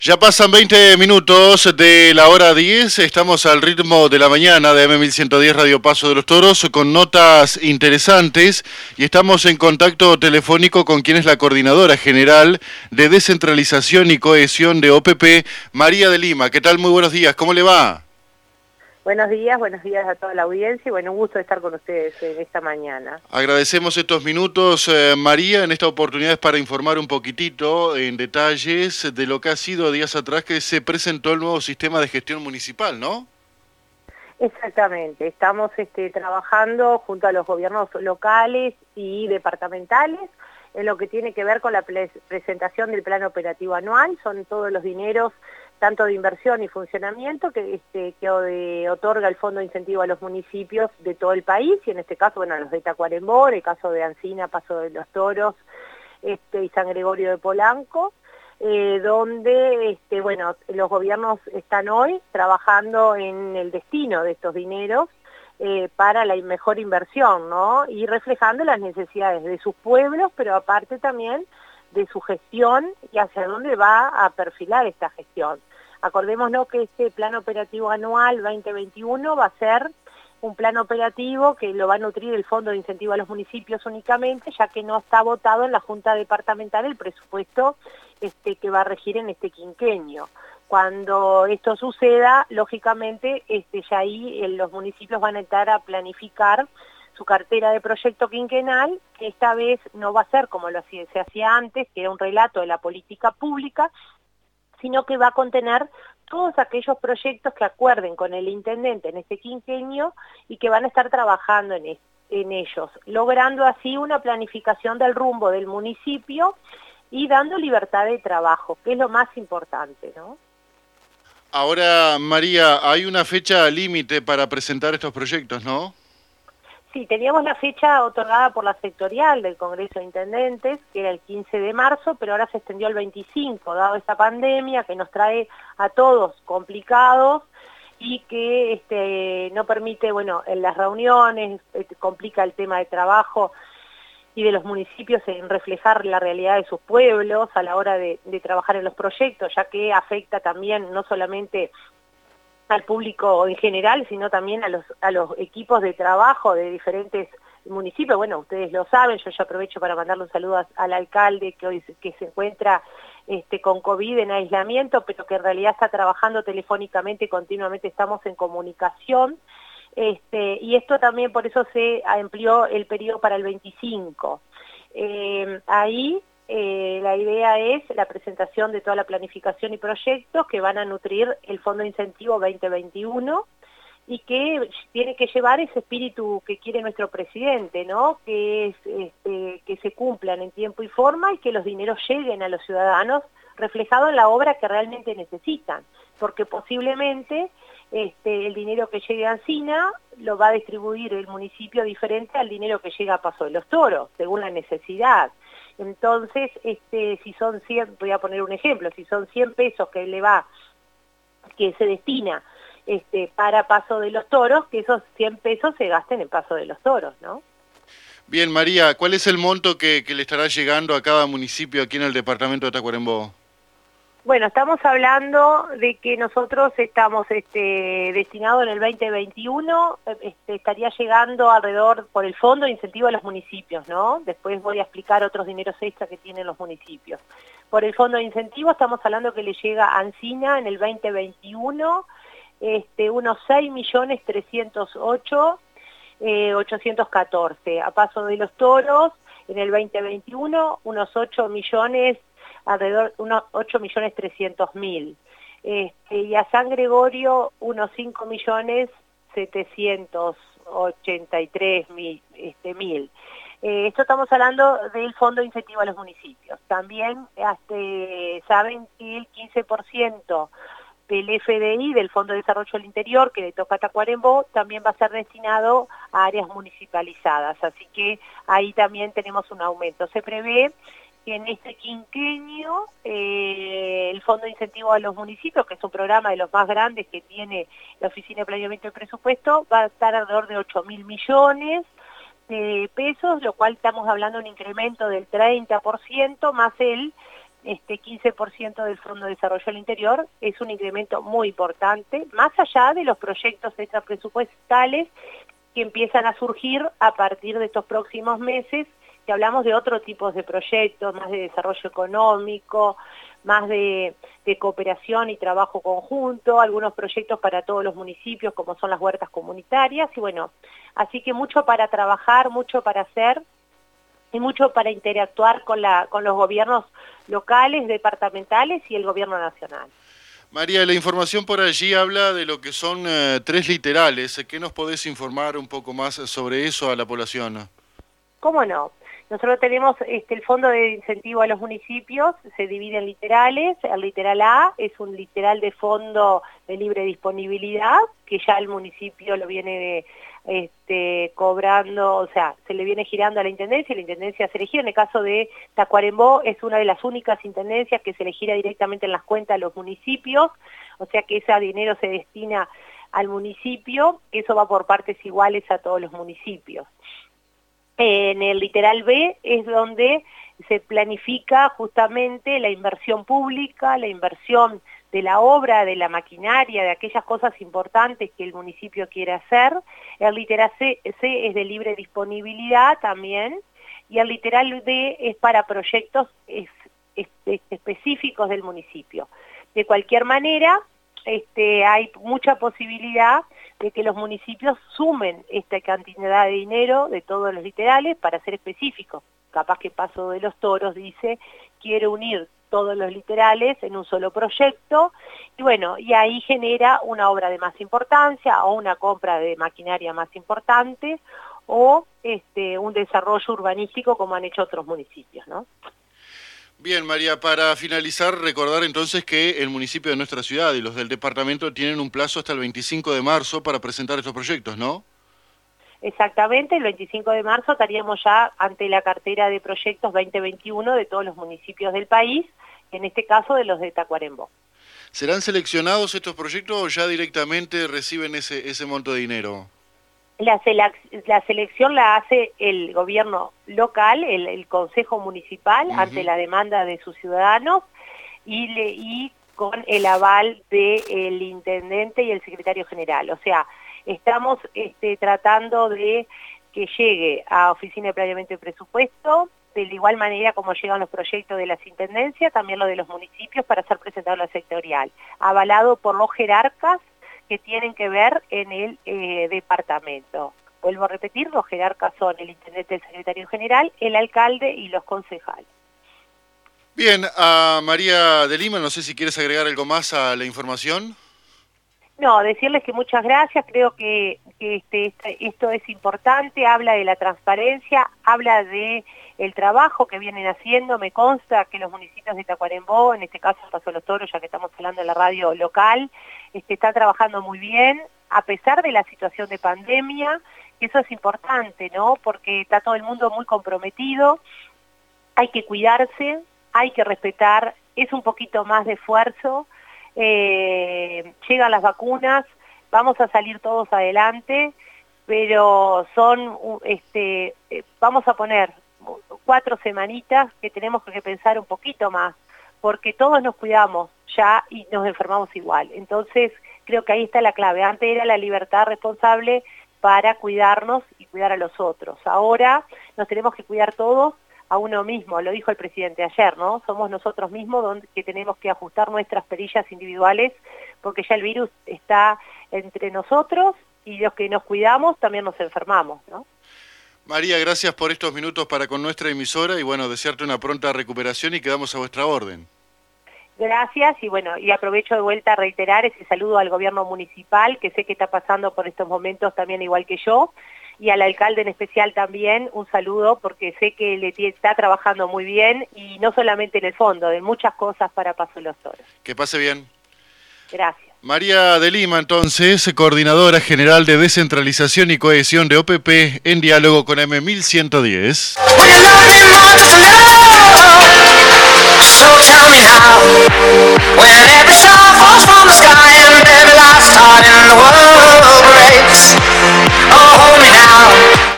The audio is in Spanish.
Ya pasan 20 minutos de la hora 10, estamos al ritmo de la mañana de AM1110 Radio Paso de los Toros con notas interesantes y estamos en contacto telefónico con quien es la coordinadora general de descentralización y cohesión de OPP, María de Lima. ¿Qué tal? Muy buenos días, ¿cómo le va? Buenos días a toda la audiencia y bueno, un gusto estar con ustedes en esta mañana. Agradecemos estos minutos, María, en esta oportunidad es para informar un poquitito en detalles de lo que ha sido días atrás que se presentó el nuevo sistema de gestión municipal, ¿no? Exactamente, estamos trabajando junto a los gobiernos locales y departamentales en lo que tiene que ver con la presentación del plan operativo anual. Son todos los dineros, tanto de inversión y funcionamiento, que otorga el Fondo de Incentivo a los municipios de todo el país, y en este caso, bueno, a los de Tacuarembó, el caso de Ancina, Paso de los Toros, y San Gregorio de Polanco. Donde bueno, los gobiernos están hoy trabajando en el destino de estos dineros para la mejor inversión, ¿no? Y reflejando las necesidades de sus pueblos, pero aparte también de su gestión y hacia dónde va a perfilar esta gestión. Acordémonos que este plan operativo anual 2021 va a ser un plan operativo que lo va a nutrir el Fondo de Incentivo a los Municipios únicamente, ya que no está votado en la Junta Departamental el presupuesto que va a regir en este quinquenio. Cuando esto suceda, lógicamente, ya ahí los municipios van a entrar a planificar su cartera de proyecto quinquenal, que esta vez no va a ser como se hacía antes, que era un relato de la política pública, sino que va a contener todos aquellos proyectos que acuerden con el intendente en este quinquenio y que van a estar trabajando en ellos, logrando así una planificación del rumbo del municipio y dando libertad de trabajo, que es lo más importante, ¿no? Ahora, María, hay una fecha límite para presentar estos proyectos, ¿no? Sí, teníamos la fecha otorgada por la sectorial del Congreso de Intendentes, que era el 15 de marzo, pero ahora se extendió al 25, dado esta pandemia que nos trae a todos complicados y que no permite, bueno, en las reuniones, complica el tema de trabajo y de los municipios en reflejar la realidad de sus pueblos a la hora de trabajar en los proyectos, ya que afecta también no solamente al público en general, sino también a los equipos de trabajo de diferentes municipios. Bueno, ustedes lo saben, yo ya aprovecho para mandarle un saludo al alcalde que hoy se encuentra con COVID en aislamiento, pero que en realidad está trabajando telefónicamente, continuamente estamos en comunicación. Y esto también por eso se amplió el periodo para el 25. Ahí la idea es la presentación de toda la planificación y proyectos que van a nutrir el Fondo de Incentivo 2021 y que tiene que llevar ese espíritu que quiere nuestro presidente, ¿no? Que es que se cumplan en tiempo y forma y que los dineros lleguen a los ciudadanos reflejado en la obra que realmente necesitan, porque posiblemente el dinero que llegue a Ancina lo va a distribuir el municipio diferente al dinero que llega a Paso de los Toros, según la necesidad. Entonces, si son 100, voy a poner un ejemplo, si son 100 pesos que se destina para Paso de los Toros, que esos 100 pesos se gasten en Paso de los Toros, ¿no? Bien, María, ¿cuál es el monto que le estará llegando a cada municipio aquí en el departamento de Tacuarembó? Bueno, estamos hablando de que nosotros estamos destinados en el 2021, estaría llegando alrededor por el Fondo de Incentivo a los Municipios, ¿no? Después voy a explicar otros dineros extra que tienen los municipios. Por el Fondo de Incentivo estamos hablando que le llega a Ancina en el 2021 unos 6.308.814. A Paso de los Toros en el 2021 unos 8 millones alrededor unos 8.300.000, y a San Gregorio unos 5.783.000. Esto estamos hablando del Fondo de Incentivo a los Municipios. También saben que el 15% del FDI, del Fondo de Desarrollo del Interior, que le toca a Tacuarembó, también va a ser destinado a áreas municipalizadas. Así que ahí también tenemos un aumento. Se prevé que en este quinquenio el Fondo de Incentivo a los Municipios, que es un programa de los más grandes que tiene la Oficina de Planeamiento y Presupuesto, va a estar alrededor de 8.000 millones de pesos, lo cual estamos hablando de un incremento del 30%, más el 15% del Fondo de Desarrollo del Interior es un incremento muy importante, más allá de los proyectos extrapresupuestales que empiezan a surgir a partir de estos próximos meses, que hablamos de otro tipo de proyectos, más de desarrollo económico, más de cooperación y trabajo conjunto, algunos proyectos para todos los municipios como son las huertas comunitarias, y bueno, así que mucho para trabajar, mucho para hacer y mucho para interactuar con los gobiernos locales, departamentales y el gobierno nacional. María, la información por allí habla de lo que son 3 literales. ¿Qué nos podés informar un poco más sobre eso a la población? ¿Cómo no? Nosotros tenemos el Fondo de Incentivo a los Municipios, se divide en literales. El literal A es un literal de fondo de libre disponibilidad, que ya el municipio lo viene cobrando, o sea, se le viene girando a la Intendencia, y la Intendencia se le gira. En el caso de Tacuarembó es una de las únicas intendencias que se le gira directamente en las cuentas a los municipios, o sea que ese dinero se destina al municipio, eso va por partes iguales a todos los municipios. En el literal B es donde se planifica justamente la inversión pública, la inversión de la obra, de la maquinaria, de aquellas cosas importantes que el municipio quiere hacer. El literal C es de libre disponibilidad también, y el literal D es para proyectos específicos del municipio. De cualquier manera, hay mucha posibilidad de que los municipios sumen esta cantidad de dinero de todos los literales para ser específicos. Capaz que Paso de los Toros dice, quiere unir todos los literales en un solo proyecto, y bueno, y ahí genera una obra de más importancia, o una compra de maquinaria más importante, o un desarrollo urbanístico como han hecho otros municipios, ¿no? Bien, María, para finalizar, recordar entonces que el municipio de nuestra ciudad y los del departamento tienen un plazo hasta el 25 de marzo para presentar estos proyectos, ¿no? Exactamente, el 25 de marzo estaríamos ya ante la cartera de proyectos 2021 de todos los municipios del país, en este caso de los de Tacuarembó. ¿Serán seleccionados estos proyectos o ya directamente reciben ese monto de dinero? La selección la hace el gobierno local, el Consejo Municipal, ante la demanda de sus ciudadanos, y con el aval del Intendente y el Secretario General. O sea, estamos tratando de que llegue a Oficina de Planeamiento y Presupuesto, de la igual manera como llegan los proyectos de las intendencias, también los de los municipios, para ser presentado a la sectorial, avalado por los jerarcas que tienen que ver en el departamento. Vuelvo a repetir, los jerarcas son el intendente, el secretario general, el alcalde y los concejales. Bien, a María de Lima, no sé si quieres agregar algo más a la información. No, decirles que muchas gracias, creo que esto es importante, habla de la transparencia, habla de el trabajo que vienen haciendo. Me consta que los municipios de Tacuarembó, en este caso Paso de los Toros, ya que estamos hablando de la radio local, están trabajando muy bien, a pesar de la situación de pandemia, que eso es importante, ¿no? Porque está todo el mundo muy comprometido, hay que cuidarse, hay que respetar, es un poquito más de esfuerzo, llegan las vacunas, vamos a salir todos adelante, pero vamos a poner 4 semanitas que tenemos que pensar un poquito más, porque todos nos cuidamos ya y nos enfermamos igual. Entonces creo que ahí está la clave. Antes era la libertad responsable para cuidarnos y cuidar a los otros. Ahora nos tenemos que cuidar todos a uno mismo, lo dijo el presidente ayer, ¿no? Somos nosotros mismos que tenemos que ajustar nuestras perillas individuales, porque ya el virus está entre nosotros y los que nos cuidamos también nos enfermamos, ¿no? María, gracias por estos minutos para con nuestra emisora y bueno, desearte una pronta recuperación y quedamos a vuestra orden. Gracias, y bueno, y aprovecho de vuelta a reiterar ese saludo al gobierno municipal, que sé que está pasando por estos momentos también igual que yo, y al alcalde en especial también un saludo, porque sé que está trabajando muy bien, y no solamente en el fondo, de muchas cosas para Paso de los Toros. Que pase bien. Gracias. María de Lima, entonces, coordinadora general de descentralización y cohesión de OPP, en diálogo con M1110. So tell me how, when every star falls from the sky and every last star in the world breaks. Oh, hold me now.